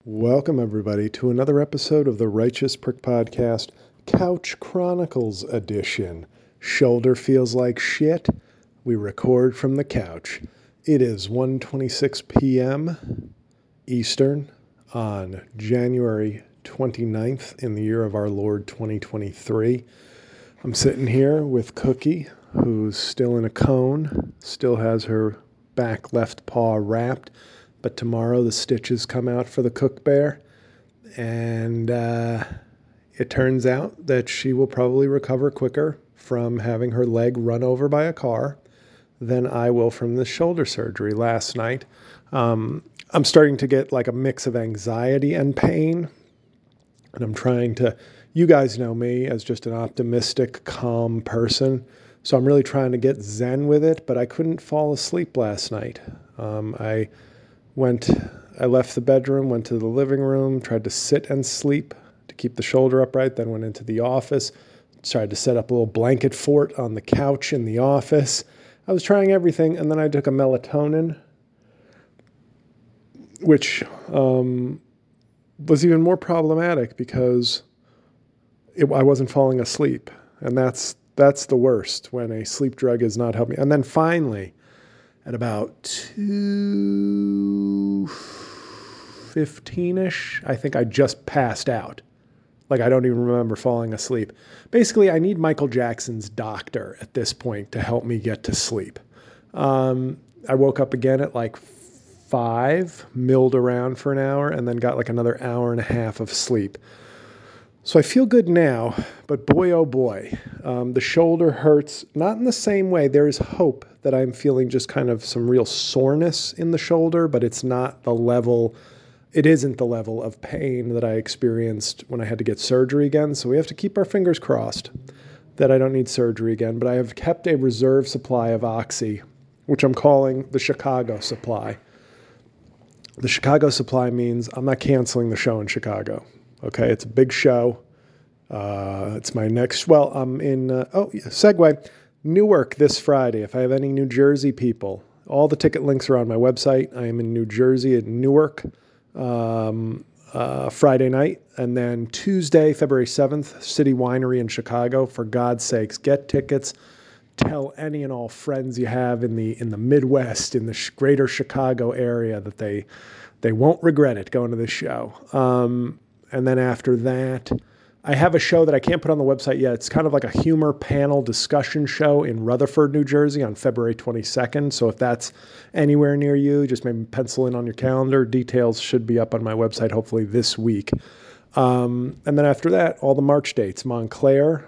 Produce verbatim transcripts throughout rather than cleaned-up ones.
Welcome, everybody, to another episode of the Righteous Prick Podcast, Couch Chronicles edition. Shoulder feels like shit. We record from the couch. It is one twenty-six p.m. Eastern on January twenty-ninth in the year of our Lord twenty twenty-three. I'm sitting here with Cookie, who's still in a cone, still has her back left paw wrapped. But tomorrow the stitches come out for the Cook Bear, and uh, it turns out that she will probably recover quicker from having her leg run over by a car than I will from the shoulder surgery last night. Um, I'm starting to get like a mix of anxiety and pain, and I'm trying to, you guys know me as just an optimistic, calm person, so I'm really trying to get zen with it, but I couldn't fall asleep last night. Um, I... Went, I left the bedroom, went to the living room, tried to sit and sleep to keep the shoulder upright, then went into the office, tried to set up a little blanket fort on the couch in the office. I was trying everything, and then I took a melatonin, which um, was even more problematic because it, I wasn't falling asleep, and that's that's the worst when a sleep drug is not helping. And then finally, at about two fifteen-ish, I think I just passed out. Like, I don't even remember falling asleep. Basically, I need Michael Jackson's doctor at this point to help me get to sleep. Um, I woke up again at like five, milled around for an hour, and then got like another hour and a half of sleep. So I feel good now, but boy, oh boy, um, the shoulder hurts, not in the same way. There is hope that I'm feeling just kind of some real soreness in the shoulder, but it's not the level, it isn't the level of pain that I experienced when I had to get surgery again. So we have to keep our fingers crossed that I don't need surgery again, but I have kept a reserve supply of Oxy, which I'm calling the Chicago supply. The Chicago supply means I'm not canceling the show in Chicago. Okay, it's a big show. Uh, it's my next, well, I'm in, uh, oh, yeah, segue, Newark this Friday. If I have any New Jersey people, all the ticket links are on my website. I am in New Jersey at Newark um, uh, Friday night. And then Tuesday, February seventh, City Winery in Chicago. For God's sakes, get tickets. Tell any and all friends you have in the in the Midwest, in the sh- greater Chicago area, that they they won't regret it going to this show. Um, And then after that, I have a show that I can't put on the website yet. It's kind of like a humor panel discussion show in Rutherford, New Jersey on February twenty-second. So if that's anywhere near you, just maybe pencil in on your calendar. Details should be up on my website hopefully this week. Um, and then after that, all the March dates. Montclair,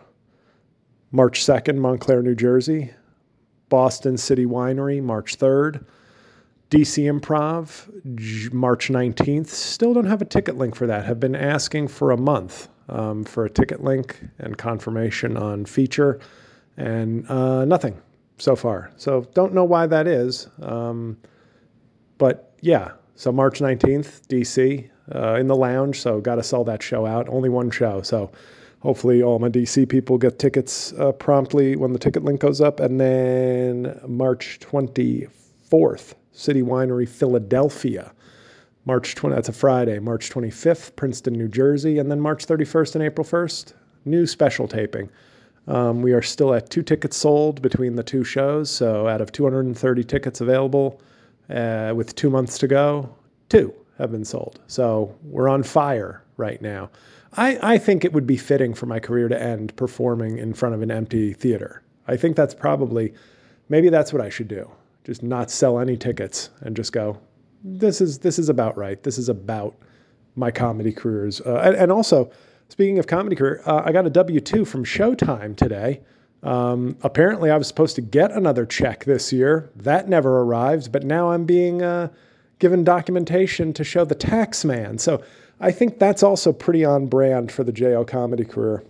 March second, Montclair, New Jersey. Boston City Winery, March third. D C Improv, March nineteenth. Still don't have a ticket link for that. Have been asking for a month um, for a ticket link and confirmation on feature, and uh, nothing so far. So don't know why that is. Um, but yeah, so March nineteenth, D C, uh, in the lounge. So got to sell that show out. Only one show. So hopefully all my D C people get tickets uh, promptly when the ticket link goes up. And then March twenty-fourth. City Winery, Philadelphia, March twentieth, that's a Friday, March twenty-fifth, Princeton, New Jersey, and then March thirty-first and April first, new special taping. Um, we are still at two tickets sold between the two shows, so out of two hundred thirty tickets available uh, with two months to go, two have been sold. So we're on fire right now. I, I think it would be fitting for my career to end performing in front of an empty theater. I think that's probably, maybe that's what I should do. Just not sell any tickets and just go, this is this is about right. This is about my comedy careers. Uh, and, and also, speaking of comedy career, uh, I got a W two from Showtime today. Um, apparently, I was supposed to get another check this year. That never arrived, but now I'm being uh, given documentation to show the tax man. So I think that's also pretty on brand for the J O comedy career.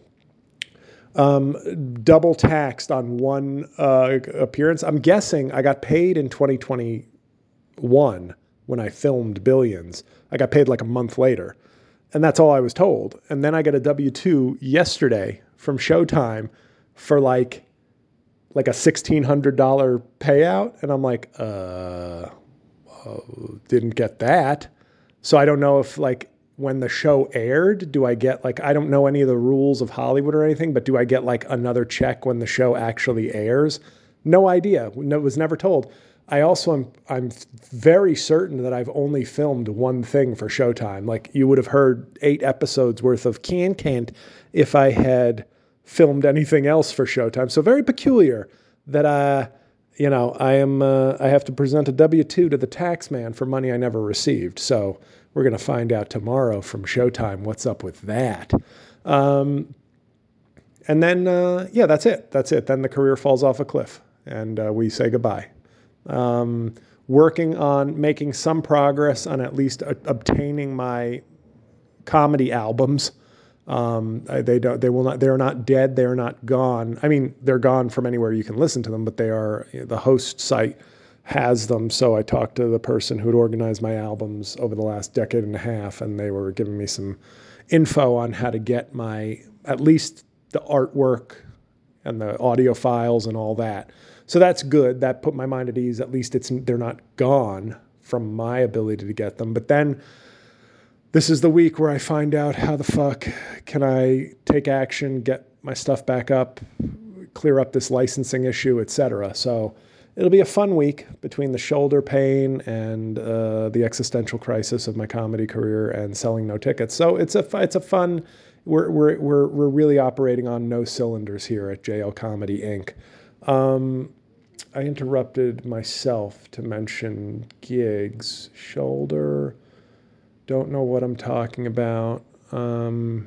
Um, double taxed on one uh, appearance. I'm guessing I got paid in twenty twenty-one when I filmed Billions. I got paid like a month later, and that's all I was told. And then I got a W two yesterday from Showtime for like like a sixteen hundred dollars payout, and I'm like, uh, uh, didn't get that. So I don't know if like when the show aired, do I get like, I don't know any of the rules of Hollywood or anything, but do I get like another check when the show actually airs? No idea. No, was never told. I also am, I'm very certain that I've only filmed one thing for Showtime. Like you would have heard eight episodes worth of Can Can't if I had filmed anything else for Showtime. So very peculiar that I, you know, I am, uh, I have to present a W two to the tax man for money I never received. So we're going to find out tomorrow from Showtime what's up with that. Um, and then, uh, yeah, that's it. That's it. Then the career falls off a cliff and uh, we say goodbye. Um, working on making some progress on at least uh, obtaining my comedy albums. Um, they don't, they will not, they're not dead. They're not gone. I mean, they're gone from anywhere you can listen to them, but they are, the host site has them. So I talked to the person who'd organized my albums over the last decade and a half, and they were giving me some info on how to get my, at least the artwork and the audio files and all that. So that's good. That put my mind at ease. At least it's, they're not gone from my ability to get them. But then this is the week where I find out how the fuck can I take action, get my stuff back up, clear up this licensing issue, et cetera. So it'll be a fun week between the shoulder pain and uh, the existential crisis of my comedy career and selling no tickets. So it's a it's a fun. We're we're we're we're really operating on no cylinders here at J L Comedy Incorporated. Um, I interrupted myself to mention gigs, shoulder. Don't know what I'm talking about. Um,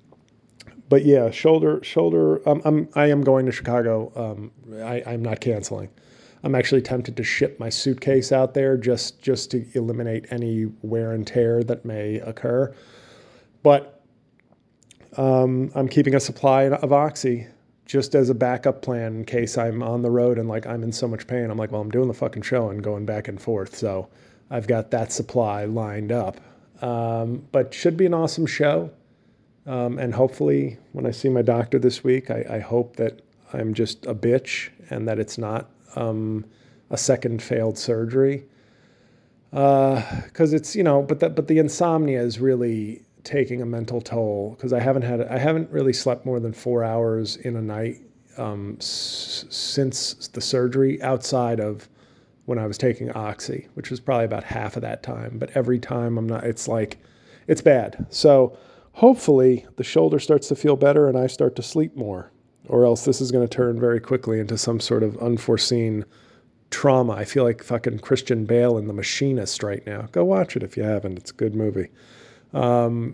but yeah, shoulder, shoulder. Um, I'm, I am going to Chicago. Um, I, I'm not canceling. I'm actually tempted to ship my suitcase out there just, just to eliminate any wear and tear that may occur. But um, I'm keeping a supply of Oxy just as a backup plan in case I'm on the road and like I'm in so much pain. I'm like, well, I'm doing the fucking show and going back and forth. So I've got that supply lined up. Um, but should be an awesome show. Um, and hopefully when I see my doctor this week, I, I hope that I'm just a bitch and that it's not um, a second failed surgery. Uh, cause it's, you know, but that, but the insomnia is really taking a mental toll because I haven't had, I haven't really slept more than four hours in a night um, s- since the surgery outside of when I was taking Oxy, which was probably about half of that time. But every time I'm not, it's like, it's bad. So hopefully the shoulder starts to feel better and I start to sleep more, or else this is going to turn very quickly into some sort of unforeseen trauma. I feel like fucking Christian Bale in The Machinist right now. Go watch it if you haven't. It's a good movie. Um,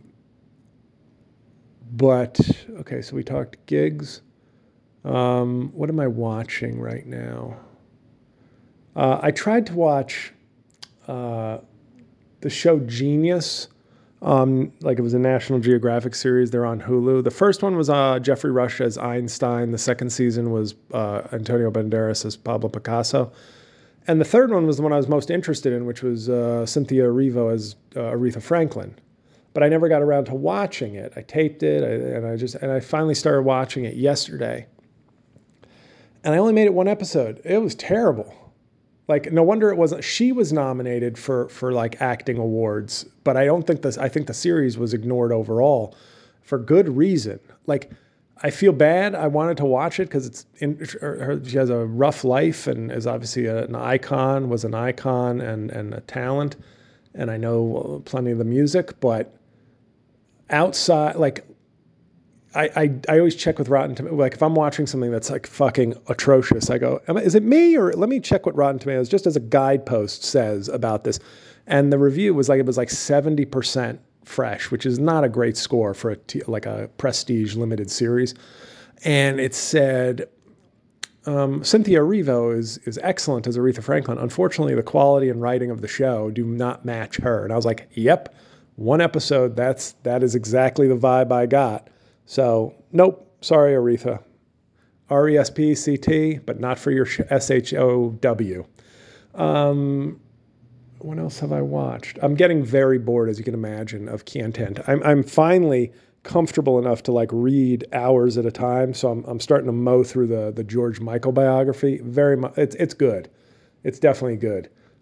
but, okay, so we talked gigs. Um, what am I watching right now? Uh, I tried to watch uh, the show Genius, um, like it was a National Geographic series. They're on Hulu. The first one was uh, Jeffrey Rush as Einstein. The second season was uh, Antonio Banderas as Pablo Picasso. And the third one was the one I was most interested in, which was uh, Cynthia Erivo as uh, Aretha Franklin. But I never got around to watching it. I taped it, I, and I just and I finally started watching it yesterday. And I only made it one episode. It was terrible. Like, no wonder it wasn't. She was nominated for for like acting awards, but I don't think this. I think the series was ignored overall, for good reason. Like, I feel bad. I wanted to watch it because it's in, her, she has a rough life and is obviously a, an icon. Was an icon and and a talent, and I know plenty of the music. But outside, like. I, I, I always check with Rotten Tomatoes. Like if I'm watching something that's like fucking atrocious, I go, is it me? Or let me check what Rotten Tomatoes, just as a guidepost, says about this. And the review was like, it was like seventy percent fresh, which is not a great score for a t- like a prestige limited series. And it said, um, Cynthia Erivo is, is excellent as Aretha Franklin. Unfortunately, the quality and writing of the show do not match her. And I was like, yep, one episode. That's, that is exactly the vibe I got. So, nope, sorry, Aretha. R E S P C T, but not for your S H O W. Um, what else have I watched? I'm getting very bored, as you can imagine, of content. I'm, I'm finally comfortable enough to like read hours at a time, so I'm, I'm starting to mow through the, the George Michael biography. Very much, it's, it's good. It's definitely good.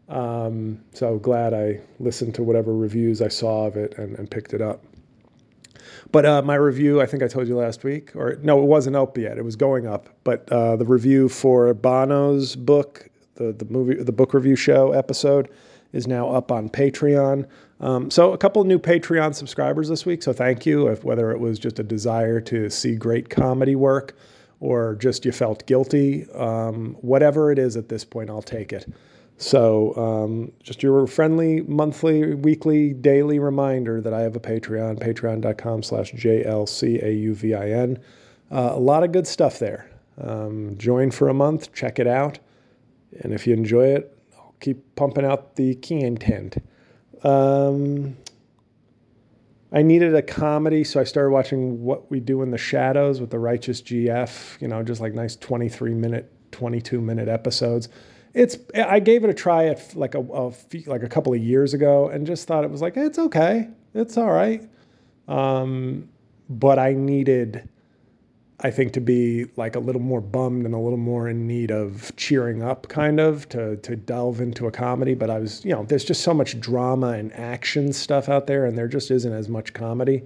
Um, so glad I listened to whatever reviews I saw of it and, and picked it up. But uh, my review, I think I told you last week, or no, it wasn't up yet. It was going up. But uh, the review for Bono's book, the the movie, the book review show episode, is now up on Patreon. Um, so a couple of new Patreon subscribers this week. So thank you. If whether it was just a desire to see great comedy work, or just you felt guilty, um, whatever it is at this point, I'll take it. So um, just your friendly monthly, weekly, daily reminder that I have a Patreon, patreon.com slash J-L-C-A-U-V-I-N. Uh, a lot of good stuff there. Um, join for a month, check it out. And if you enjoy it, I'll keep pumping out the content. Um, I needed a comedy, so I started watching What We Do in the Shadows with the Righteous G F, you know, just like nice twenty-three minute, twenty-two minute episodes. It's, I gave it a try at like a, a few, like a couple of years ago and just thought it was like, it's okay. It's all right. Um, but I needed, I think, to be like a little more bummed and a little more in need of cheering up kind of to, to delve into a comedy. But I was, you know, there's just so much drama and action stuff out there and there just isn't as much comedy.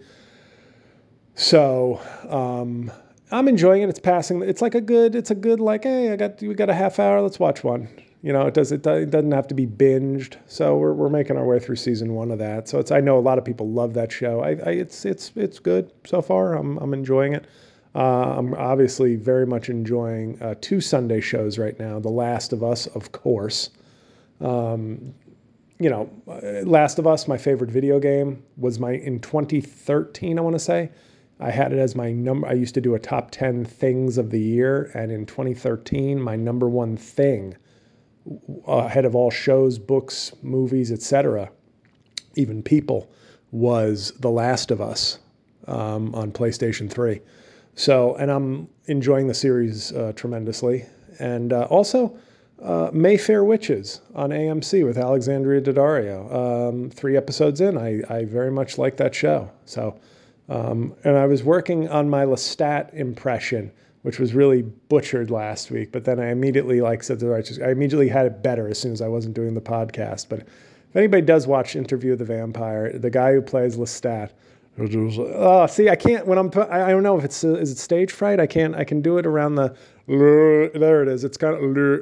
So, um, I'm enjoying it. It's passing. It's like a good, it's a good, like, hey, I got, we got a half hour. Let's watch one. You know, it does, it, it doesn't have to be binged. So we're, we're making our way through season one of that. So it's, I know a lot of people love that show. I, I it's, it's, it's good so far. I'm, I'm enjoying it. Uh, I'm obviously very much enjoying uh, two Sunday shows right now. The Last of Us, of course. Um, you know, Last of Us, my favorite video game, was my, in twenty thirteen, I want to say. I had it as my number. I used to do a top ten things of the year. And in twenty thirteen, my number one thing, ahead of all shows, books, movies, et cetera, even people, was The Last of Us um, on PlayStation three. So, and I'm enjoying the series uh, tremendously. And uh, also, uh, Mayfair Witches on A M C with Alexandria Daddario. Um, three episodes in, I, I very much like that show. So, um, and I was working on my Lestat impression, which was really butchered last week. But then I immediately, like said to the righteous, I immediately had it better as soon as I wasn't doing the podcast. But if anybody does watch Interview with the Vampire, the guy who plays Lestat, oh, see, I can't, when I'm, I don't know if it's, uh, is it stage fright? I can't, I can do it around the, there it is. It's kind of,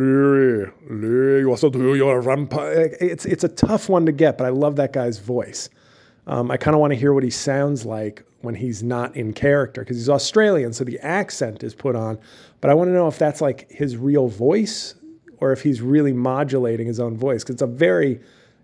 you also do your vampire. It's, it's a tough one to get, but I love that guy's voice. Um, I kind of want to hear what he sounds like when he's not in character, because he's Australian, so the accent is put on. But I want to know if that's like his real voice or if he's really modulating his own voice, because it's a very,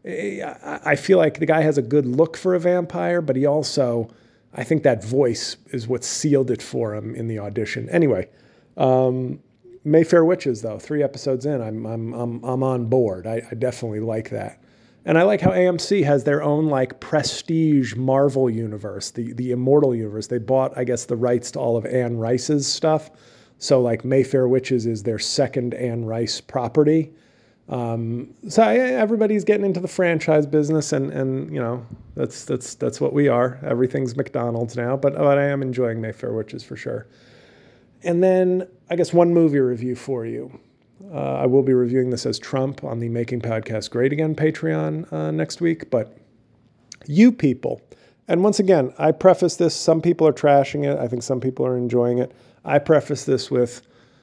I feel like the guy has a good look for a vampire, but he also, I think that voice is what sealed it for him in the audition. Anyway, um, Mayfair Witches, though, three episodes in, I'm I'm I'm I'm on board. I, I definitely like that. And I like how A M C has their own like prestige Marvel universe, the the Immortal universe. They bought, I guess, the rights to all of Anne Rice's stuff. So like Mayfair Witches is their second Anne Rice property. Um, so I, everybody's getting into the franchise business, and and you know that's that's that's what we are. Everything's McDonald's now, but, but I am enjoying Mayfair Witches for sure. And then I guess one movie review for you. Uh, I will be reviewing this as Trump on the Making Podcast Great Again Patreon uh, next week. But you people, and once again, I preface this, some people are trashing it. I think some people are enjoying it. I preface this with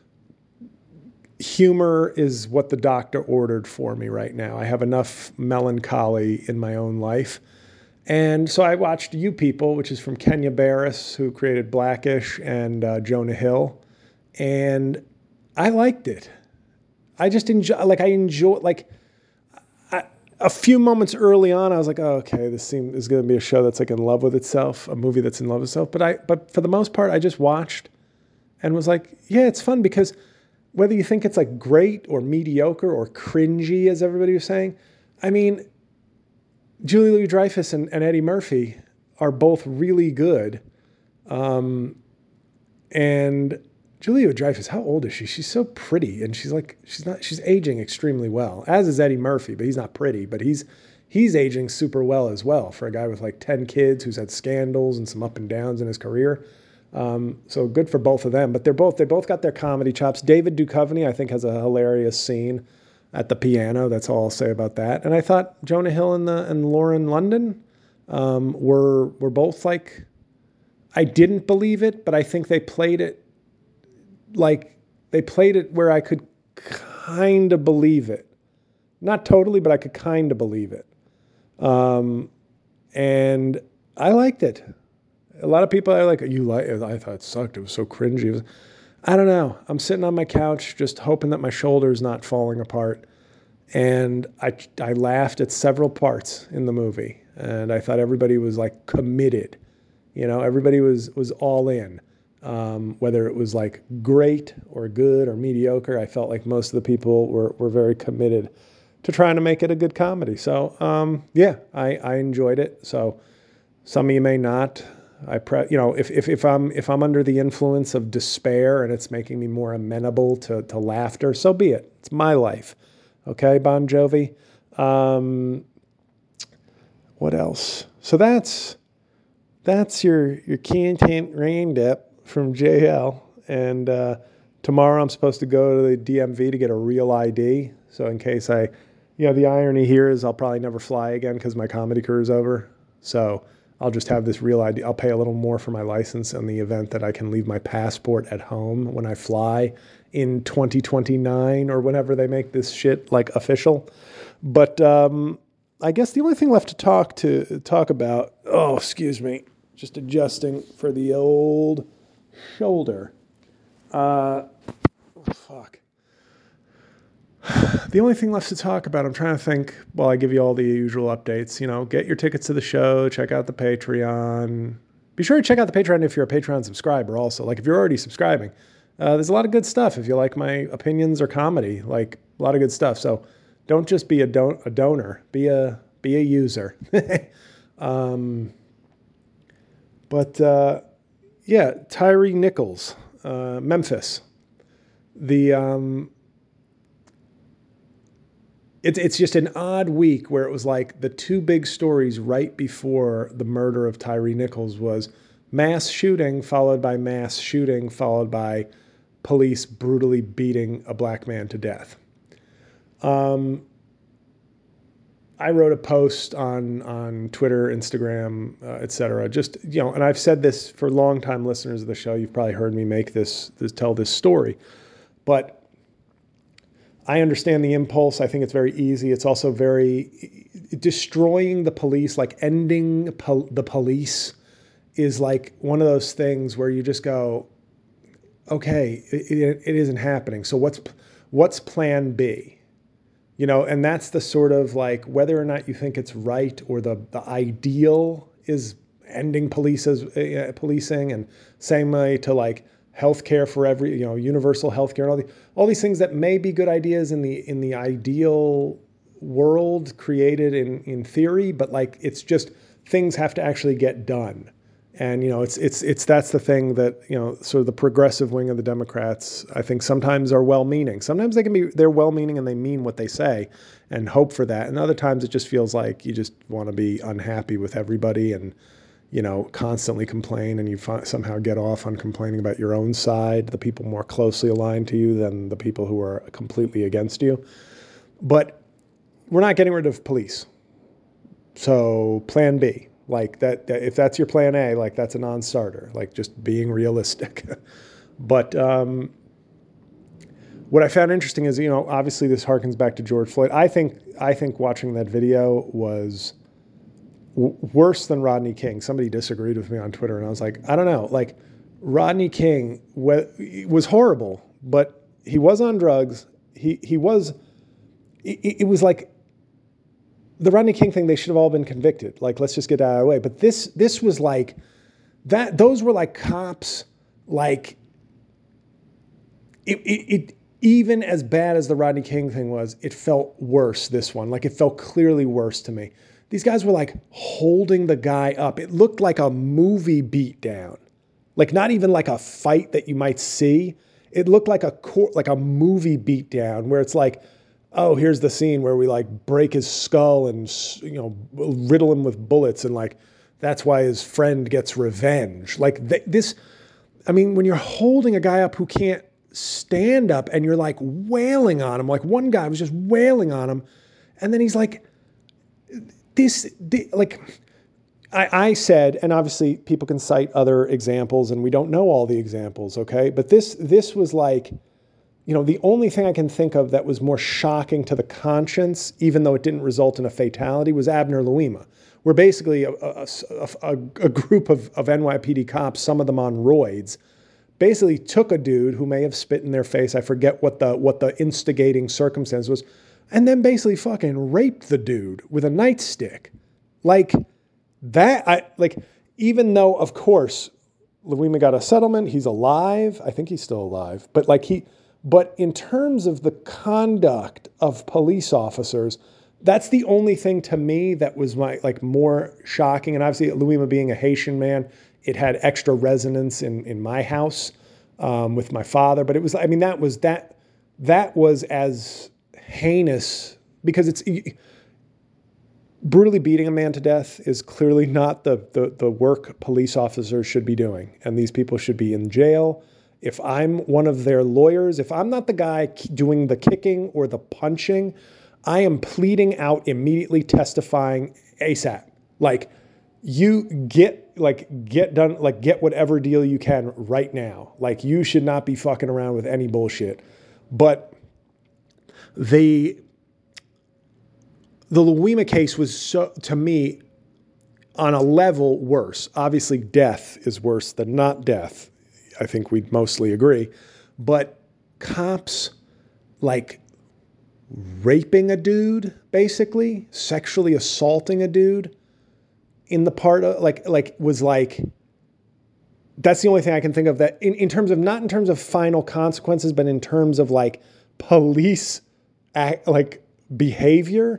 humor is what the doctor ordered for me right now. I have enough melancholy in my own life. And so I watched You People, which is from Kenya Barris, who created Blackish, and uh, Jonah Hill. And I liked it. I just enjoy, like, I enjoy, like, I, a few moments early on, I was like, oh, okay, this seems is going to be a show that's like in love with itself, a movie that's in love with itself. But I, but for the most part, I just watched and was like, yeah, it's fun, because whether you think it's like great or mediocre or cringy, as everybody was saying, I mean, Julia Louis-Dreyfus and, and Eddie Murphy are both really good. Um, and Julia Louis-Dreyfus, how old is she? She's so pretty, and she's like, she's not, she's aging extremely well, as is Eddie Murphy, but he's not pretty, but he's, he's aging super well as well for a guy with like ten kids who's had scandals and some up and downs in his career. Um, so good for both of them, but they're both, they both got their comedy chops. David Duchovny, I think, has a hilarious scene at the piano. That's all I'll say about that. And I thought Jonah Hill and the and Lauren London um, were were both like, I didn't believe it, but I think they played it like they played it where I could kind of believe it. Not totally, but I could kind of believe it. Um, and I liked it. A lot of people are like, you like it? I thought it sucked. It was so cringy. It was, I don't know. I'm sitting on my couch just hoping that my shoulder is not falling apart. And I, I laughed at several parts in the movie. And I thought everybody was like committed. You know, everybody was, was all in. Um, whether it was like great or good or mediocre, I felt like most of the people were, were very committed to trying to make it a good comedy. So, um, yeah, I, I enjoyed it. So some of you may not. I pre- you know, if, if, if I'm if I'm under the influence of despair and it's making me more amenable to, to laughter, so be it. It's my life. Okay, Bon Jovi. Um, what else? So that's that's your your content roundup from J L. And uh, tomorrow I'm supposed to go to the D M V to get a real I D. So in case I, you know, the irony here is I'll probably never fly again because my comedy career is over. So I'll just have this real I D. I'll pay a little more for my license in the event that I can leave my passport at home when I fly in twenty twenty-nine or whenever they make this shit like official. But um, I guess the only thing left to talk to talk about, oh, excuse me, just adjusting for the old shoulder. Uh, oh, fuck. The only thing left to talk about, I'm trying to think while I give you all the usual updates, you know, get your tickets to the show, check out the Patreon. Be sure to check out the Patreon if you're a Patreon subscriber also. Like if you're already subscribing, uh, there's a lot of good stuff. If you like my opinions or comedy, like a lot of good stuff. So don't just be a, don- a donor, be a, be a user. um, but uh, yeah, Tyree Nichols, uh, Memphis. The... Um, It's it's just an odd week where it was like the two big stories right before the murder of Tyree Nichols was mass shooting followed by mass shooting followed by police brutally beating a black man to death. Um, I wrote a post on on Twitter, Instagram, uh, et cetera. Just, you know, and I've said this for longtime listeners of the show. You've probably heard me make this, this tell this story, but I understand the impulse. I think it's very easy. It's also very destroying the police, like ending pol- the police is like one of those things where you just go, okay, it, it isn't happening. So what's, what's plan B? You know, and that's the sort of like, whether or not you think it's right or the, the ideal is ending police as, uh, policing, and same way to like, healthcare for every, you know, universal healthcare, and all the all these things that may be good ideas in the in the ideal world created in in theory, but like it's just things have to actually get done. And you know, it's it's it's that's the thing that, you know, sort of the progressive wing of the Democrats, I think sometimes are well-meaning. Sometimes they can be they're well-meaning and they mean what they say and hope for that. And other times it just feels like you just want to be unhappy with everybody and, you know, constantly complain, and you fi- somehow get off on complaining about your own side, the people more closely aligned to you than the people who are completely against you. But we're not getting rid of police. So plan B, like that, that if that's your plan A, like that's a non-starter, like just being realistic. But um, what I found interesting is, you know, obviously this harkens back to George Floyd. I think, I think watching that video was worse than Rodney King. Somebody disagreed with me on Twitter, and I was like, I don't know. Like, Rodney King was horrible, but he was on drugs. He he was. It, it was like the Rodney King thing. They should have all been convicted. Like, let's just get out of the way. But this this was like that. Those were like cops. Like it it. it even as bad as the Rodney King thing was, it felt worse, this one. Like, it felt clearly worse to me. These guys were like holding the guy up. It looked like a movie beatdown, like not even like a fight that you might see. It looked like a court, like a movie beatdown where it's like, oh, here's the scene where we like break his skull and, you know, riddle him with bullets, and like that's why his friend gets revenge. Like th- this, I mean, when you're holding a guy up who can't stand up and you're like wailing on him. Like one guy was just wailing on him. And then he's like, this, this like, I, I said, and obviously people can cite other examples and we don't know all the examples, okay? But this, this was like, you know, the only thing I can think of that was more shocking to the conscience, even though it didn't result in a fatality, was Abner Louima, where basically a, a, a, a group of, of N Y P D cops, some of them on roids, basically took a dude who may have spit in their face. I forget what the what the instigating circumstance was, and then basically fucking raped the dude with a nightstick. Like that, I like, even though, of course, Louima got a settlement, he's alive. I think he's still alive. But like he, but in terms of the conduct of police officers, that's the only thing to me that was my like more shocking. And obviously Louima being a Haitian man, it had extra resonance in, in my house um, with my father. But it was, I mean, that was that, that was as heinous because it's brutally beating a man to death is clearly not the, the, the work police officers should be doing. And these people should be in jail. If I'm one of their lawyers, if I'm not the guy doing the kicking or the punching, I am pleading out immediately testifying ASAP. Like you get, like get done, like get whatever deal you can right now. Like you should not be fucking around with any bullshit. But the, the Louima case was so, to me, on a level worse. Obviously death is worse than not death. I think we'd mostly agree. But cops like raping a dude, basically, sexually assaulting a dude in the part of like, like was like, that's the only thing I can think of that in, in terms of, not in terms of final consequences, but in terms of like police act, like behavior,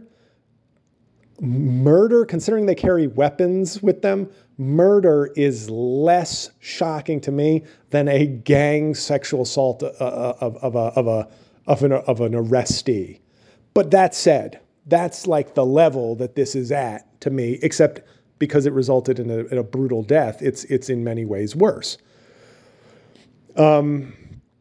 murder, considering they carry weapons with them, murder is less shocking to me than a gang sexual assault of, of, of, a, of, a, of, an, of an arrestee. But that said, that's like the level that this is at to me, except because it resulted in a, in a brutal death, it's, it's in many ways worse. Um,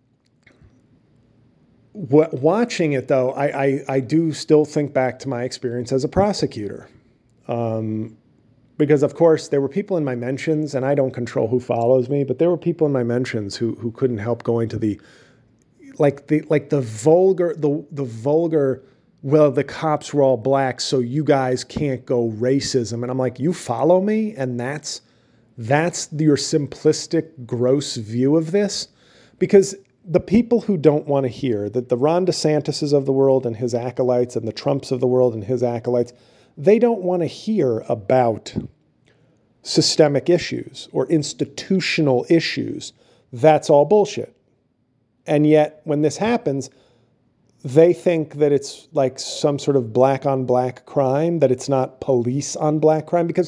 w- watching it though, I, I, I do still think back to my experience as a prosecutor. Um, Because of course there were people in my mentions, and I don't control who follows me, but there were people in my mentions who who couldn't help going to the like the like the vulgar the the vulgar, well, the cops were all black, so you guys can't go racism. And I'm like, you follow me? And that's that's your simplistic, gross view of this? Because the people who don't want to hear that the Ron DeSantis's of the world and his acolytes and the Trumps of the world and his acolytes, they don't want to hear about systemic issues or institutional issues. That's all bullshit. And yet when this happens, they think that it's like some sort of black on black crime, that it's not police on black crime. Because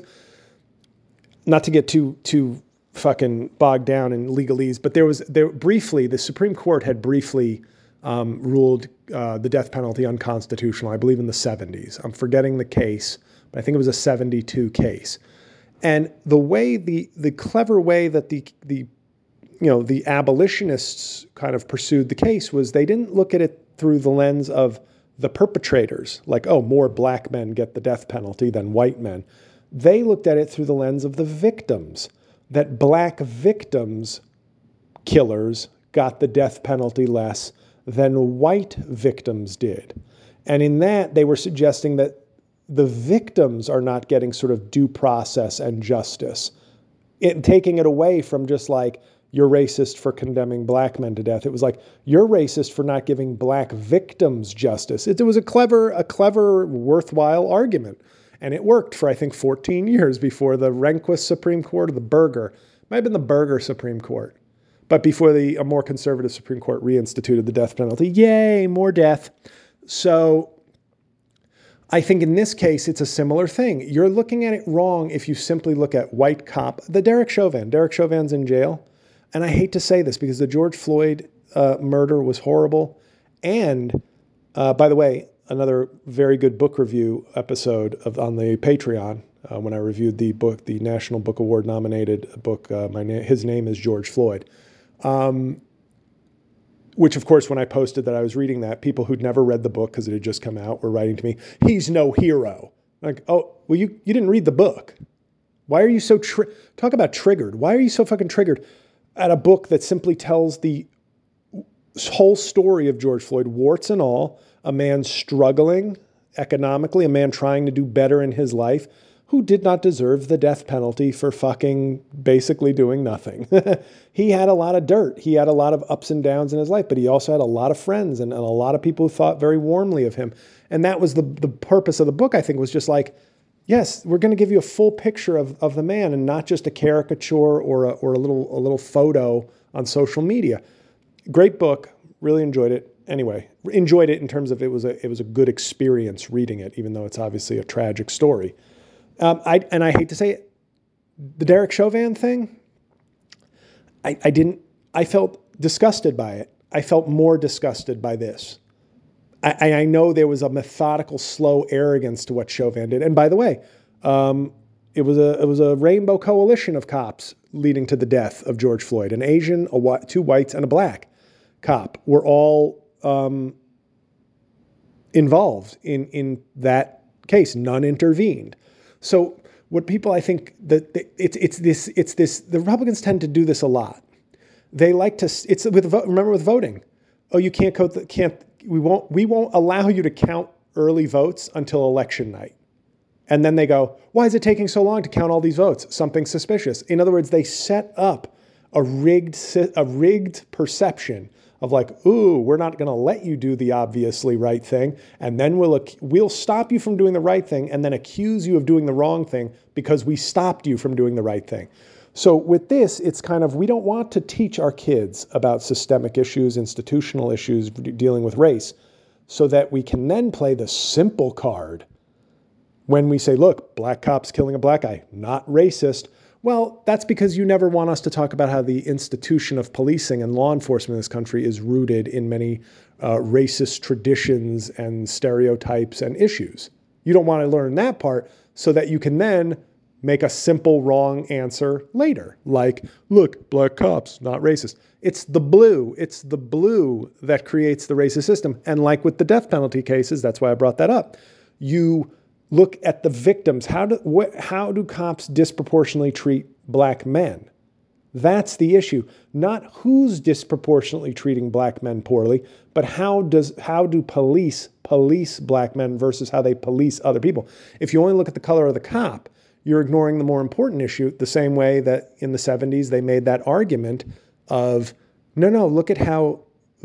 not to get too, too fucking bogged down in legalese, but there was there briefly, the Supreme Court had briefly Um, ruled uh, the death penalty unconstitutional, I believe in the seventies. I'm forgetting the case, but I think it was a seventy-two case. And the way, the the clever way that the the you know the abolitionists kind of pursued the case was they didn't look at it through the lens of the perpetrators, like, oh, more black men get the death penalty than white men. They looked at it through the lens of the victims, that black victims, killers, got the death penalty less than white victims did. And in that, they were suggesting that the victims are not getting sort of due process and justice, it, taking it away from just like, you're racist for condemning black men to death. It was like, you're racist for not giving black victims justice. It, it was a clever, a clever, worthwhile argument. And it worked for, I think, fourteen years before the Rehnquist Supreme Court or the Berger. It might have been the Berger Supreme Court. But before the a more conservative Supreme Court reinstituted the death penalty. Yay, more death. So I think in this case, it's a similar thing. You're looking at it wrong if you simply look at white cop, the Derek Chauvin. Derek Chauvin's in jail. And I hate to say this because the George Floyd uh, murder was horrible. And uh, by the way, another very good book review episode of on the Patreon uh, when I reviewed the book, the National Book Award nominated book. Uh, my na- his name is George Floyd. Um, which, of course, when I posted that I was reading that, people who'd never read the book because it had just come out were writing to me, he's no hero. Like, oh, well, you, you didn't read the book. Why are you so, tri- talk about triggered. Why are you so fucking triggered at a book that simply tells the whole story of George Floyd, warts and all, a man struggling economically, a man trying to do better in his life, who did not deserve the death penalty for fucking basically doing nothing. He had a lot of dirt. He had a lot of ups and downs in his life, but he also had a lot of friends and, and a lot of people who thought very warmly of him. And that was the, the purpose of the book, I think, was just like, yes, we're going to give you a full picture of, of the man and not just a caricature or a, or a little a little photo on social media. Great book. Really enjoyed it. Anyway, enjoyed it in terms of it was a it was a good experience reading it, even though it's obviously a tragic story. Um, I and I hate to say it, the Derek Chauvin thing, I, I didn't, I felt disgusted by it. I felt more disgusted by this. I, I know there was a methodical, slow arrogance to what Chauvin did. And by the way, um, it was a it was a rainbow coalition of cops leading to the death of George Floyd. An Asian, a white, two whites, and a black cop were all um, involved in in that case. None intervened. So what people, I think that they, it's it's this it's this the Republicans tend to do this a lot. They like to it's with remember with voting. Oh, you can't co- can't we won't we won't allow you to count early votes until election night. And then they go, why is it taking so long to count all these votes? Something suspicious. In other words, they set up a rigged a rigged perception of like, ooh, we're not going to let you do the obviously right thing, and then we'll we'll stop you from doing the right thing and then accuse you of doing the wrong thing because we stopped you from doing the right thing. So with this, it's kind of, we don't want to teach our kids about systemic issues, institutional issues dealing with race, so that we can then play the simple card when we say, look, black cops killing a black guy, not racist. Well, that's because you never want us to talk about how the institution of policing and law enforcement in this country is rooted in many uh, racist traditions and stereotypes and issues. You don't want to learn that part so that you can then make a simple wrong answer later. Like, look, black cops, not racist. It's the blue. It's the blue that creates the racist system. And like with the death penalty cases, that's why I brought that up. You look at the victims. How do what, how do cops disproportionately treat black men? That's the issue. Not who's disproportionately treating black men poorly, but how does how do police police black men versus how they police other people? If you only look at the color of the cop, you're ignoring the more important issue, the same way that in the seventies they made that argument of, no, no, look at how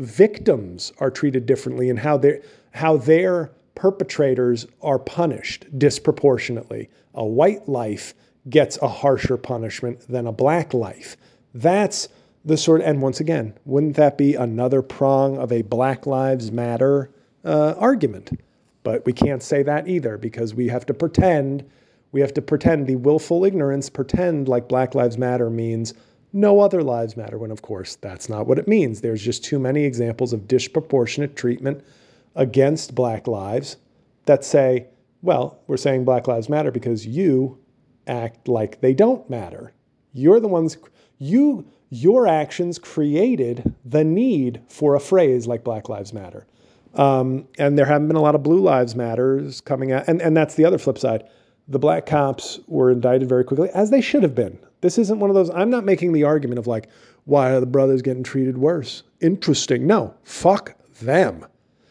victims are treated differently and how they're how they're perpetrators are punished disproportionately. A white life gets a harsher punishment than a black life. That's the sort, and once again, wouldn't that be another prong of a Black Lives Matter uh, argument? But we can't say that either because we have to pretend, we have to pretend the willful ignorance, pretend like Black Lives Matter means no other lives matter, when of course that's not what it means. There's just too many examples of disproportionate treatment against black lives that say, well, we're saying Black Lives Matter because you act like they don't matter. You're the ones, you, your actions created the need for a phrase like Black Lives Matter. Um, and there haven't been a lot of Blue Lives Matters coming out. And, and that's the other flip side. The black cops were indicted very quickly, as they should have been. This isn't one of those, I'm not making the argument of like, why are the brothers getting treated worse? Interesting. No, fuck them.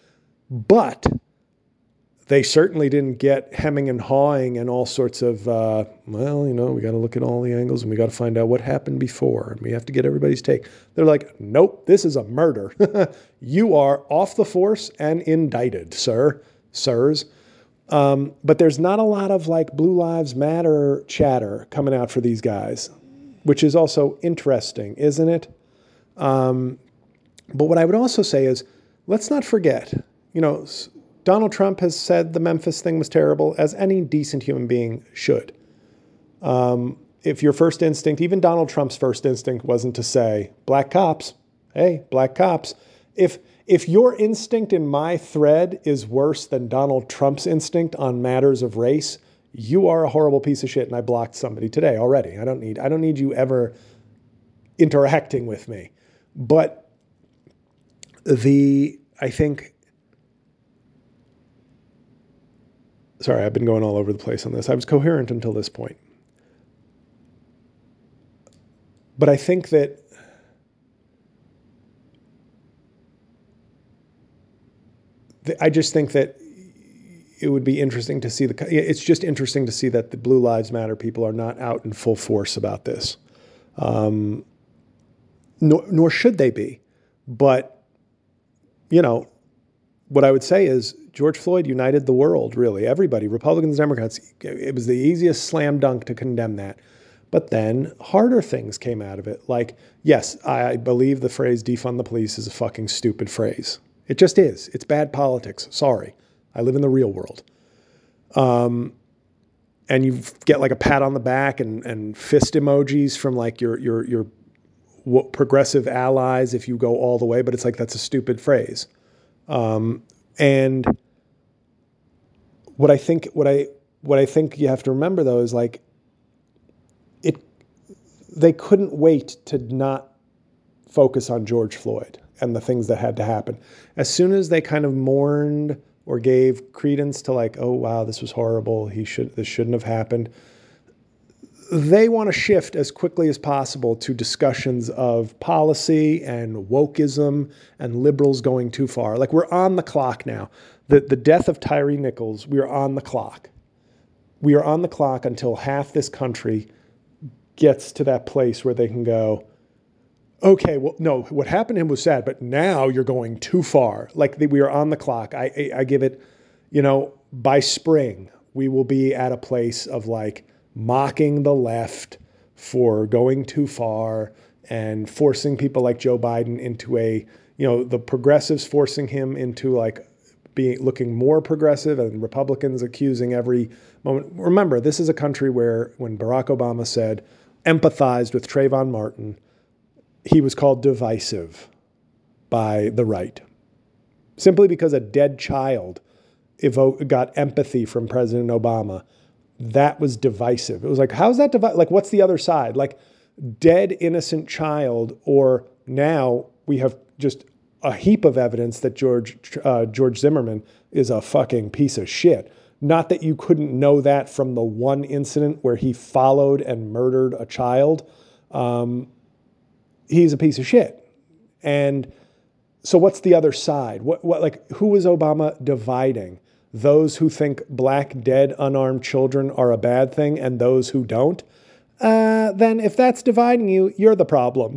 But they certainly didn't get hemming and hawing and all sorts of, uh, well, you know, we got to look at all the angles and we got to find out what happened before. And we have to get everybody's take. They're like, nope, this is a murder. You are off the force and indicted, sir, sirs. Um, but there's not a lot of like Blue Lives Matter chatter coming out for these guys, which is also interesting, isn't it? Um, but what I would also say is, let's not forget, you know, Donald Trump has said the Memphis thing was terrible, as any decent human being should. Um, if your first instinct, even Donald Trump's first instinct wasn't to say, black cops, hey, black cops. If if your instinct in my thread is worse than Donald Trump's instinct on matters of race, you are a horrible piece of shit, and I blocked somebody today already. I don't need I don't need you ever interacting with me. But The, I think, sorry, I've been going all over the place on this. I was coherent until this point. But I think that I just think that it would be interesting to see the, it's just interesting to see that the Blue Lives Matter people are not out in full force about this. Um, nor, nor should they be. But, you know, what I would say is George Floyd united the world, really. Everybody, Republicans, Democrats, it was the easiest slam dunk to condemn that. But then harder things came out of it. Like, yes, I believe the phrase defund the police is a fucking stupid phrase. It just is. It's bad politics. Sorry. I live in the real world. Um, and you get like a pat on the back and, and fist emojis from like your, your, your progressive allies if you go all the way, but it's like, that's a stupid phrase. Um, and what I think, what I, what I think you have to remember though, is like, it, they couldn't wait to not focus on George Floyd and the things that had to happen. As soon as they kind of mourned or gave credence to like, oh, wow, this was horrible. He should, this shouldn't have happened. They want to shift as quickly as possible to discussions of policy and wokeism and liberals going too far. Like, we're on the clock now. The, the death of Tyre Nichols, we are on the clock. We are on the clock until half this country gets to that place where they can go, okay, well, no, what happened to him was sad, but now you're going too far. Like, we are on the clock. I, I, I give it, you know, by spring, we will be at a place of like mocking the left for going too far and forcing people like Joe Biden into a, you know, the progressives forcing him into like being looking more progressive and Republicans accusing every moment. Remember, this is a country where when Barack Obama said, empathized with Trayvon Martin, he was called divisive by the right, simply because a dead child evoke, got empathy from President Obama. That was divisive. It was like, how's that divisive? Like, what's the other side? Like, dead innocent child, or now we have just a heap of evidence that George uh, George Zimmerman is a fucking piece of shit. Not that you couldn't know that from the one incident where he followed and murdered a child. Um, he's a piece of shit. And so what's the other side? What, what, like, who is Obama dividing? Those who think black, dead, unarmed children are a bad thing and those who don't? Uh, then if that's dividing you, you're the problem.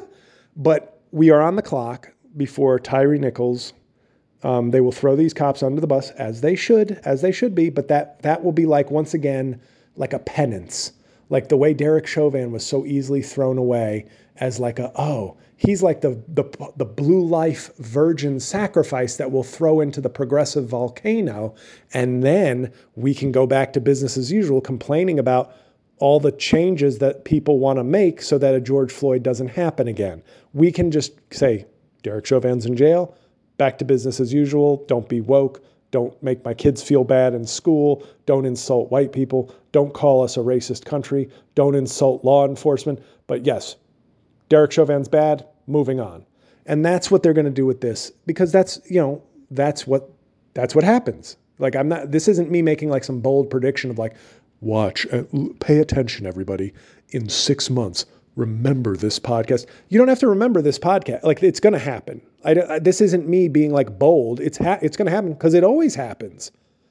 But we are on the clock before Tyre Nichols. Um, they will throw these cops under the bus, as they should, as they should be. But that that will be like, once again, like a penance. Like the way Derek Chauvin was so easily thrown away as like a, oh, he's like the, the, the blue life virgin sacrifice that we'll throw into the progressive volcano. And then we can go back to business as usual, complaining about all the changes that people want to make so that a George Floyd doesn't happen again. We can just say, Derek Chauvin's in jail, back to business as usual. Don't be woke. Don't make my kids feel bad in school. Don't insult white people. Don't call us a racist country. Don't insult law enforcement. But yes, Derek Chauvin's bad. Moving on. And that's what they're going to do with this, because that's, you know, that's what, that's what happens. Like, I'm not, this isn't me making like some bold prediction of like, watch, uh, pay attention, everybody. In six months, remember this podcast. You don't have to remember this podcast. Like, it's going to happen. I, I, this isn't me being like bold. It's ha- it's going to happen because it always happens.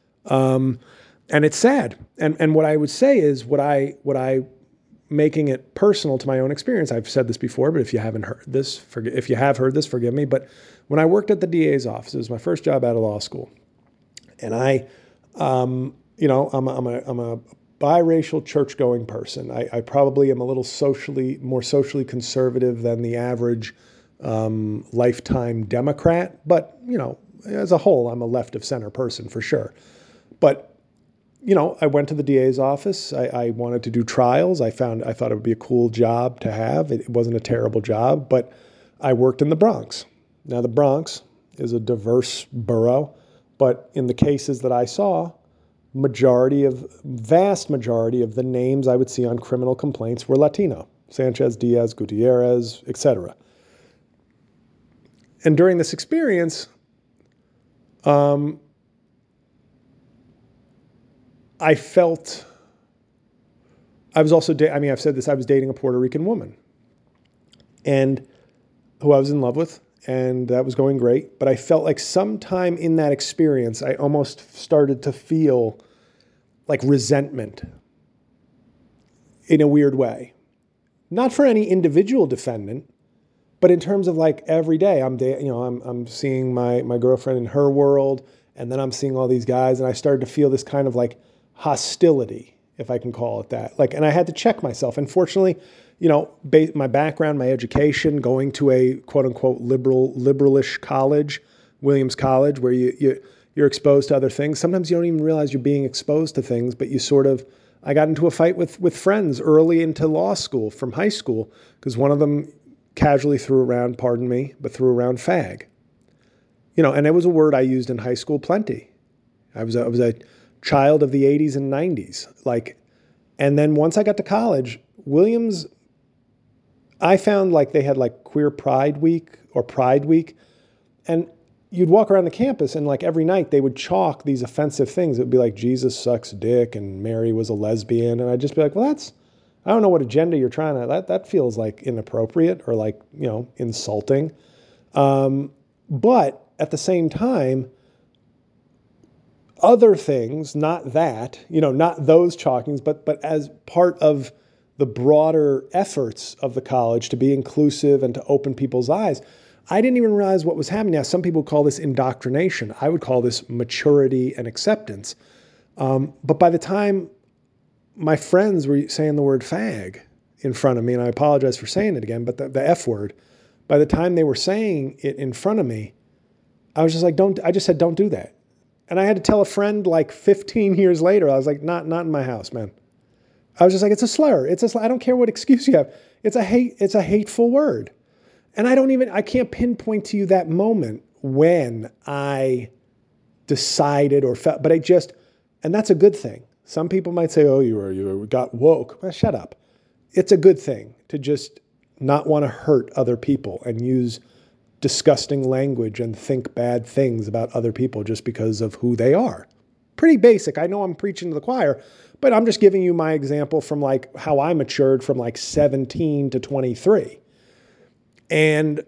Um, and it's sad. And and what I would say is what I what I making it personal to my own experience. I've said this before, but if you haven't heard this, forgive, if you have heard this, forgive me. But when I worked at the D A's office, it was my first job out of law school, and I, um, you know, I'm a, I'm a I'm a biracial church-going person. I, I probably am a little socially more socially conservative than the average um, lifetime Democrat, but you know, as a whole, I'm a left of center person for sure. But you know, I went to the D A's office. I, I wanted to do trials. I found I thought it would be a cool job to have. It, it wasn't a terrible job, but I worked in the Bronx. Now, the Bronx is a diverse borough, but in the cases that I saw, majority of, vast majority of the names I would see on criminal complaints were Latino. Sanchez, Diaz, Gutierrez, et cetera. And during this experience, um, I felt, I was also, da- I mean, I've said this, I was dating a Puerto Rican woman and who I was in love with, and that was going great. But I felt like sometime in that experience, I almost started to feel like resentment in a weird way. Not for any individual defendant, but in terms of like every day, I'm da- you know I'm I'm seeing my my girlfriend in her world, and then I'm seeing all these guys, and I started to feel this kind of like hostility, if I can call it that. Like, and I had to check myself. Unfortunately, you know, ba- my background, my education, going to a quote unquote liberal liberalish college, Williams College, where you you you're exposed to other things. Sometimes you don't even realize you're being exposed to things, but you sort of. I got into a fight with with friends early into law school from high school because one of them casually threw around, pardon me, but threw around fag. You know, and it was a word I used in high school plenty. I was a, I was a child of the eighties and nineties. Like, and then once I got to college, Williams, I found like they had like Queer Pride Week or Pride Week, and you'd walk around the campus and like every night they would chalk these offensive things. It would be like Jesus sucks dick and Mary was a lesbian, and I'd just be like, well, that's, I don't know what agenda you're trying to, that, that feels like inappropriate or like, you know, insulting. Um, but at the same time, other things, not that, you know, not those chalkings, but, but as part of the broader efforts of the college to be inclusive and to open people's eyes, I didn't even realize what was happening. Now, some people call this indoctrination. I would call this maturity and acceptance. Um, but by the time my friends were saying the word fag in front of me, and I apologize for saying it again, but the, the F word, by the time they were saying it in front of me, I was just like, don't, I just said, don't do that. And I had to tell a friend like fifteen years later, I was like, not, not in my house, man. I was just like, it's a slur. It's a slur. I don't care what excuse you have. It's a hate, it's a hateful word. And I don't even, I can't pinpoint to you that moment when I decided or felt, but I just, and that's a good thing. Some people might say, oh, you were, you got woke. Well, shut up. It's a good thing to just not want to hurt other people and use disgusting language and think bad things about other people just because of who they are. Pretty basic. I know I'm preaching to the choir, but I'm just giving you my example from like how I matured from like seventeen to twenty-three. And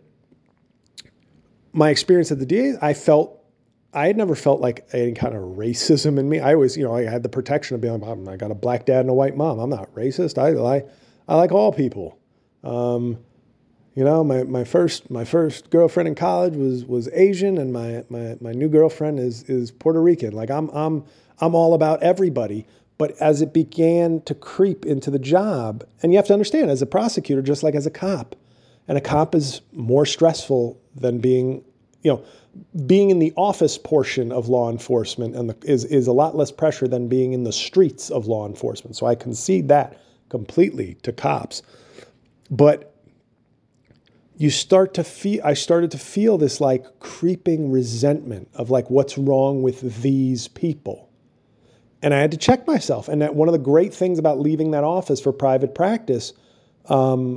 my experience at the D A, I felt, I had never felt like any kind of racism in me. I always, you know, I had the protection of being like, I got a black dad and a white mom. I'm not racist. I, I, I like all people. Um, you know, my, my first, my first girlfriend in college was, was Asian, and my, my, my new girlfriend is, is Puerto Rican. Like I'm, I'm, I'm all about everybody. But as it began to creep into the job, and you have to understand, as a prosecutor, just like as a cop, and a cop is more stressful than being, you know, being in the office portion of law enforcement and the, is, is a lot less pressure than being in the streets of law enforcement. So I concede that completely to cops. But you start to feel, I started to feel this like creeping resentment of like, what's wrong with these people? And I had to check myself. And that one of the great things about leaving that office for private practice um,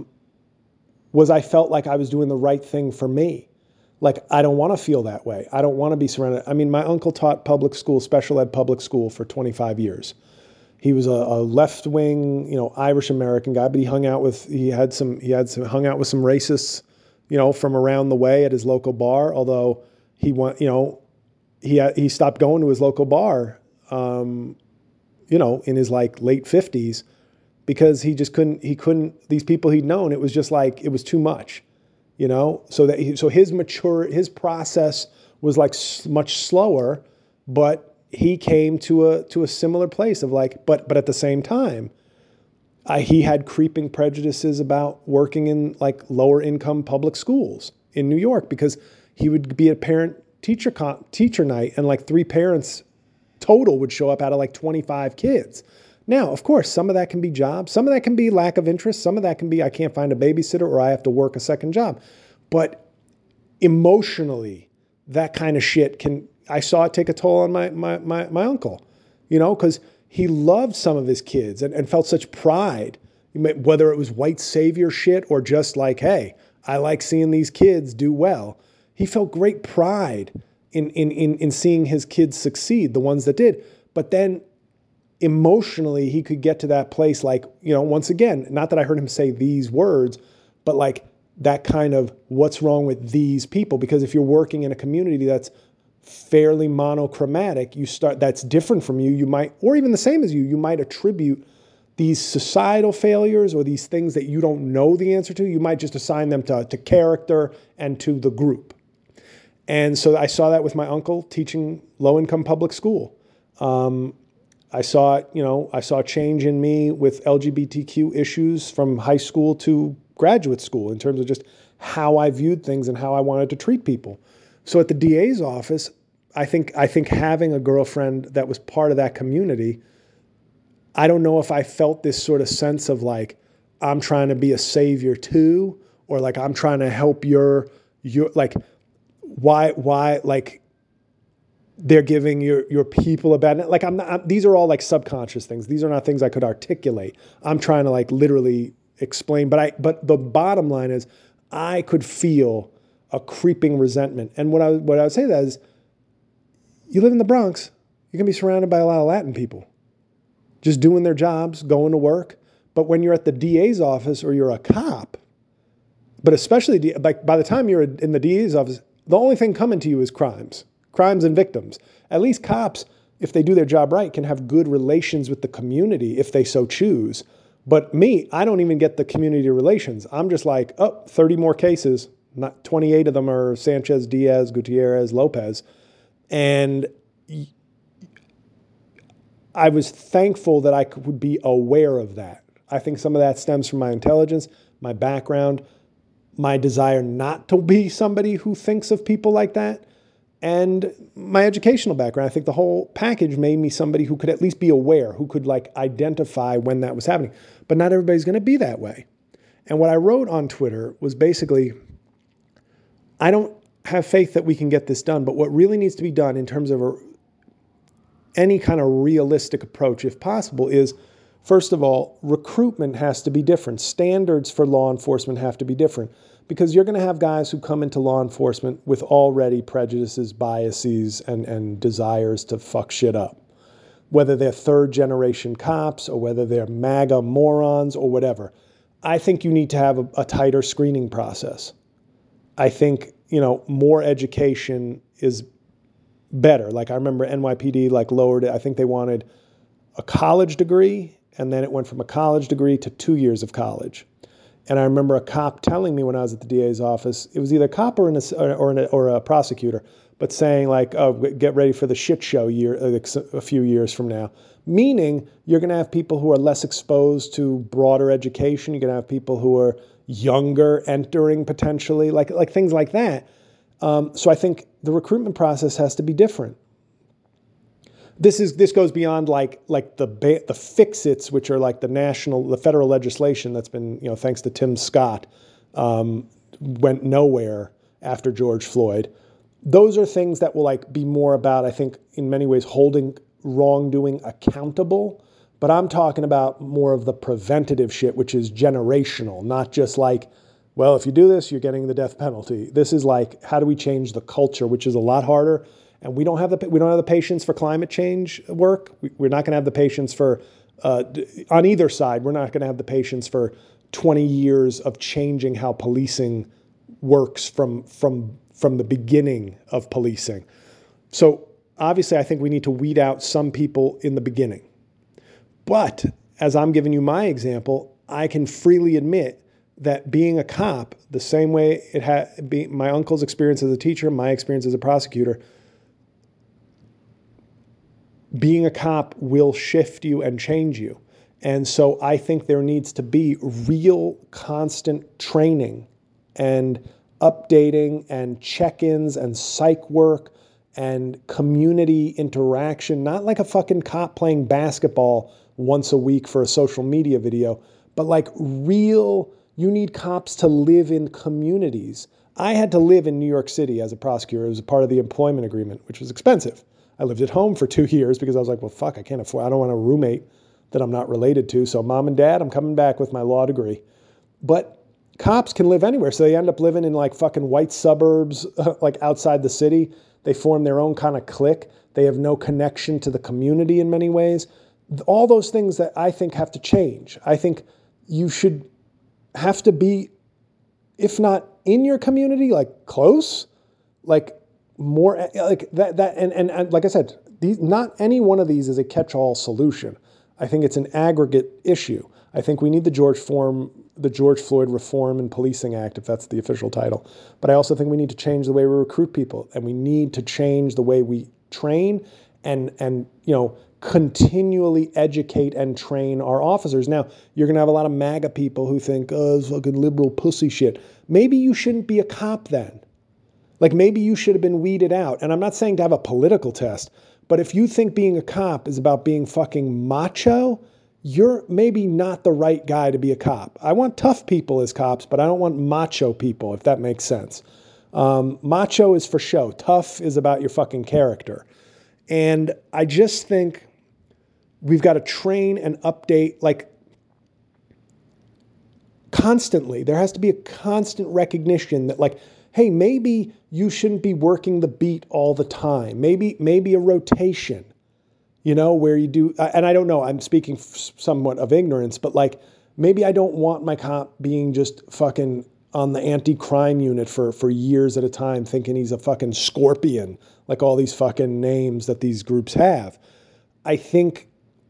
was I felt like I was doing the right thing for me. Like, I don't want to feel that way. I don't want to be surrounded. I mean, my uncle taught public school, special ed public school for twenty-five years. He was a, a left-wing, you know, Irish American guy, but he hung out with, he had some, he had some, hung out with some racists, you know, from around the way at his local bar. Although he went, you know, he had, he stopped going to his local bar, um, you know, in his like late fifties, because he just couldn't, he couldn't, these people he'd known, it was just like, it was too much. You know, so that he, so his mature, his process was like s- much slower, but he came to a to a similar place of like, but but at the same time, uh, he had creeping prejudices about working in like lower income public schools in New York, because he would be at parent teacher con- teacher night, and like three parents total would show up out of like twenty-five kids. Now, of course, some of that can be jobs. Some of that can be lack of interest. Some of that can be I can't find a babysitter or I have to work a second job. But emotionally, that kind of shit can, I saw it take a toll on my my my, my uncle, you know, because he loved some of his kids and, and felt such pride, whether it was white savior shit or just like, hey, I like seeing these kids do well. he felt great pride in, in, in, in seeing his kids succeed, the ones that did. But then emotionally, he could get to that place like, you know, once again, not that I heard him say these words, but like that kind of what's wrong with these people? Because if you're working in a community that's fairly monochromatic, you start, that's different from you, you might, or even the same as you, you might attribute these societal failures or these things that you don't know the answer to, you might just assign them to, to character and to the group. And so I saw that with my uncle teaching low-income public school. Um, I saw it, you know, I saw a change in me with L G B T Q issues from high school to graduate school in terms of just how I viewed things and how I wanted to treat people. So at the D A's office, I think I think having a girlfriend that was part of that community, I don't know if I felt this sort of sense of like, I'm trying to be a savior too, or like I'm trying to help your, your like, why, why, like, they're giving your your people a bad, like I'm not, I'm, these are all like subconscious things. These are not things I could articulate. I'm trying to like literally explain, but I, but the bottom line is I could feel a creeping resentment. And what I, what I would say to that is, you live in the Bronx, you're gonna be surrounded by a lot of Latin people just doing their jobs, going to work. But when you're at the D A's office or you're a cop, but especially like by the time you're in the D A's office, the only thing coming to you is crimes. Crimes and victims. At least cops, if they do their job right, can have good relations with the community if they so choose. But me, I don't even get the community relations. I'm just like, oh, thirty more cases. Not twenty-eight of them are Sanchez, Diaz, Gutierrez, Lopez. And I was thankful that I could be aware of that. I think some of that stems from my intelligence, my background, my desire not to be somebody who thinks of people like that, and my educational background. I think the whole package made me somebody who could at least be aware, who could like identify when that was happening. But not everybody's going to be that way. And what I wrote on Twitter was basically, I don't have faith that we can get this done, but what really needs to be done in terms of a, any kind of realistic approach, if possible, is, first of all, recruitment has to be different. Standards for law enforcement have to be different, because you're going to have guys who come into law enforcement with already prejudices, biases, and, and desires to fuck shit up. Whether they're third generation cops or whether they're MAGA morons or whatever. I think you need to have a, a tighter screening process. I think, you know, more education is better. Like I remember N Y P D like lowered it. I think they wanted a college degree, and then it went from a college degree to two years of college. And I remember a cop telling me when I was at the D A's office, it was either a cop or, an, or, an, or a prosecutor, but saying like, oh, get ready for the shit show year, a few years from now. Meaning you're going to have people who are less exposed to broader education. You're going to have people who are younger entering potentially, like, like things like that. Um, so I think the recruitment process has to be different. This is this goes beyond like like the the fix-its, which are like the national, the federal legislation that's been, you know, thanks to Tim Scott, um, went nowhere after George Floyd. Those are things that will like be more about, I think, in many ways, holding wrongdoing accountable. But I'm talking about more of the preventative shit, which is generational, not just like, well, if you do this, you're getting the death penalty. This is like, how do we change the culture, which is a lot harder. And we don't have the we don't have the patience for climate change work. We, we're not going to have the patience for uh, on either side. We're not going to have the patience for twenty years of changing how policing works from from from the beginning of policing. So obviously, I think we need to weed out some people in the beginning. But as I'm giving you my example, I can freely admit that being a cop, the same way it had be, my uncle's experience as a teacher, my experience as a prosecutor. Being a cop will shift you and change you. And so I think there needs to be real constant training and updating and check-ins and psych work and community interaction, not like a fucking cop playing basketball once a week for a social media video, but like real, you need cops to live in communities. I had to live in New York City as a prosecutor. It was a part of the employment agreement, which was expensive. I lived at home for two years because I was like, well, fuck, I can't afford, I don't want a roommate that I'm not related to. So mom and dad, I'm coming back with my law degree. But cops can live anywhere. So they end up living in like fucking white suburbs, like outside the city. They form their own kind of clique. They have no connection to the community in many ways. All those things that I think have to change. I think you should have to be, if not in your community, like close, like more like that, that, and, and, and like I said, these, not any one of these is a catch-all solution. I think it's an aggregate issue. I think we need the George Form, the George Floyd Reform and Policing Act, if that's the official title. But I also think we need to change the way we recruit people, and we need to change the way we train and, and you know, continually educate and train our officers. Now, you're going to have a lot of MAGA people who think, oh, it's fucking liberal pussy shit. Maybe you shouldn't be a cop then. Like maybe you should have been weeded out. And I'm not saying to have a political test, but if you think being a cop is about being fucking macho, you're maybe not the right guy to be a cop. I want tough people as cops, but I don't want macho people, if that makes sense. Um, macho is for show. Tough is about your fucking character. And I just think we've got to train and update like constantly. There has to be a constant recognition that like, hey, maybe you shouldn't be working the beat all the time. Maybe, maybe a rotation, you know, where you do, and I don't know, I'm speaking somewhat of ignorance, but like, maybe I don't want my cop being just fucking on the anti-crime unit for, for years at a time, thinking he's a fucking scorpion, like all these fucking names that these groups have. I think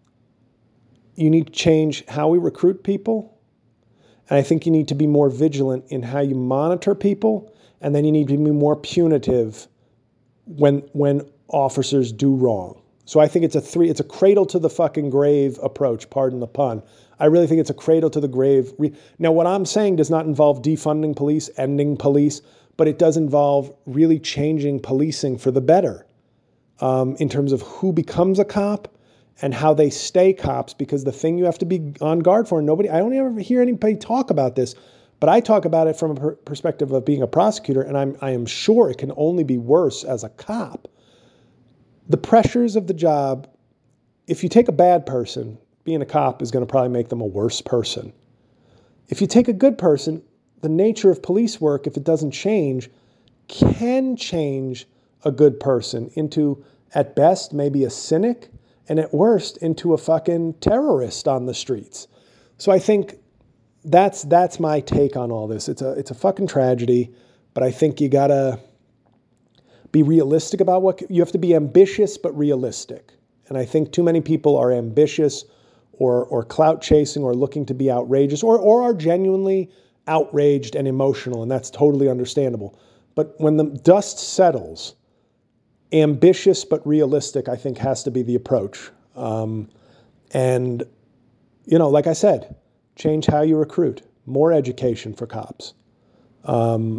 you need to change how we recruit people. And I think you need to be more vigilant in how you monitor people. And then you need to be more punitive when when officers do wrong. So I think it's a three, it's a cradle to the fucking grave approach, pardon the pun. I really think it's a cradle to the grave. Now, what I'm saying does not involve defunding police, ending police, but it does involve really changing policing for the better um, in terms of who becomes a cop and how they stay cops, because the thing you have to be on guard for, and nobody, I don't ever hear anybody talk about this, but I talk about it from a per- perspective of being a prosecutor, and I'm, I am sure it can only be worse as a cop. The pressures of the job, if you take a bad person, being a cop is going to probably make them a worse person. If you take a good person, the nature of police work, if it doesn't change, can change a good person into, at best, maybe a cynic, and at worst, into a fucking terrorist on the streets. So I think that's that's my take on all this. It's a it's a fucking tragedy, but I think you gotta be realistic about what you have to be ambitious but realistic. And I think too many people are ambitious or or clout chasing or looking to be outrageous or or are genuinely outraged and emotional, and that's totally understandable. But when the dust settles, ambitious but realistic, I think, has to be the approach. Um, and, you know, like I said, change how you recruit, more education for cops, um,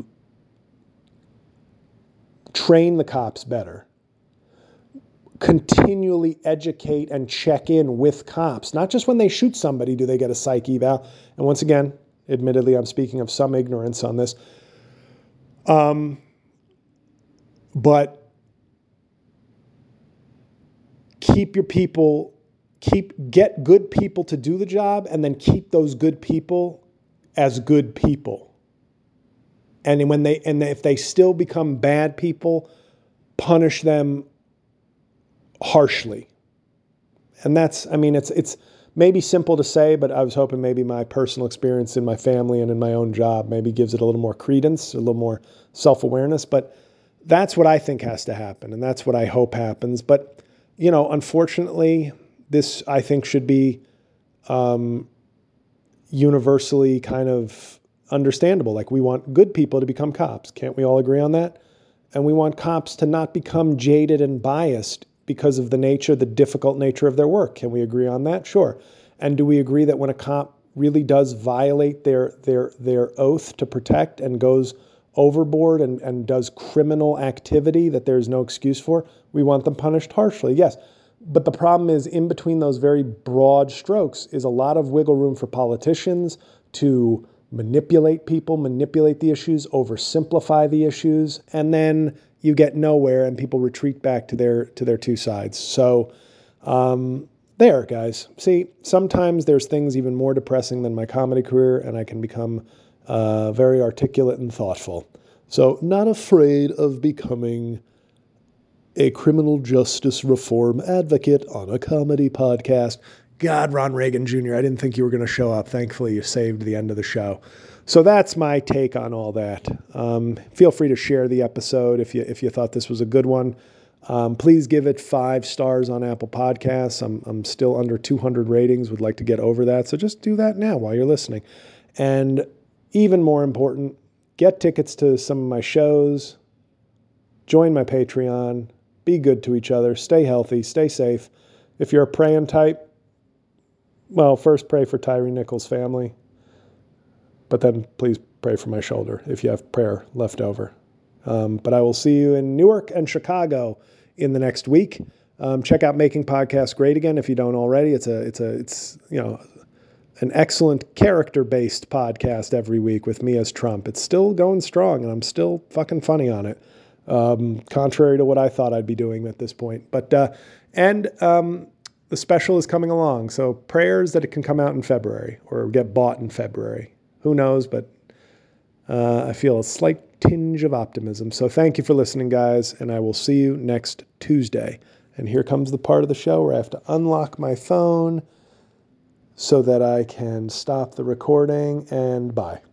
train the cops better, continually educate and check in with cops, not just when they shoot somebody, do they get a psych eval? And once again, admittedly, I'm speaking of some ignorance on this. Um, but keep your people, keep, get good people to do the job, and then keep those good people as good people. And when they, and if they still become bad people, punish them harshly. And that's, I mean, it's, it's maybe simple to say, but I was hoping maybe my personal experience in my family and in my own job maybe gives it a little more credence, a little more self-awareness. But that's what I think has to happen. And that's what I hope happens. But, you know, unfortunately, this, I think, should be um, universally kind of understandable. Like, we want good people to become cops. Can't we all agree on that? And we want cops to not become jaded and biased because of the nature, the difficult nature of their work. Can we agree on that? Sure. And do we agree that when a cop really does violate their their their oath to protect and goes overboard and, and does criminal activity that there's no excuse for, we want them punished harshly? Yes. But the problem is, in between those very broad strokes is a lot of wiggle room for politicians to manipulate people, manipulate the issues, oversimplify the issues, and then you get nowhere and people retreat back to their to their two sides. So um, there, guys. See, sometimes there's things even more depressing than my comedy career, and I can become uh, very articulate and thoughtful. So, not afraid of becoming a criminal justice reform advocate on a comedy podcast. God, Ron Reagan Junior, I didn't think you were going to show up. Thankfully, you saved the end of the show. So that's my take on all that. Um, feel free to share the episode if you if you thought this was a good one. Um, please give it five stars on Apple Podcasts. I'm I'm still under two hundred ratings. Would like to get over that. So just do that now while you're listening. And even more important, get tickets to some of my shows. Join my Patreon. Be good to each other. Stay healthy. Stay safe. If you're a praying type, well, first pray for Tyree Nichols' family. But then please pray for my shoulder if you have prayer left over. Um, but I will see you in Newark and Chicago in the next week. Um, check out Making Podcasts Great Again if you don't already. It's a it's a it's you know an excellent character-based podcast every week with me as Trump. It's still going strong, and I'm still fucking funny on it. Um, contrary to what I thought I'd be doing at this point. But uh, and um, the special is coming along, so prayers that it can come out in February or get bought in February. Who knows, but uh, I feel a slight tinge of optimism. So thank you for listening, guys, and I will see you next Tuesday. And here comes the part of the show where I have to unlock my phone so that I can stop the recording, and bye.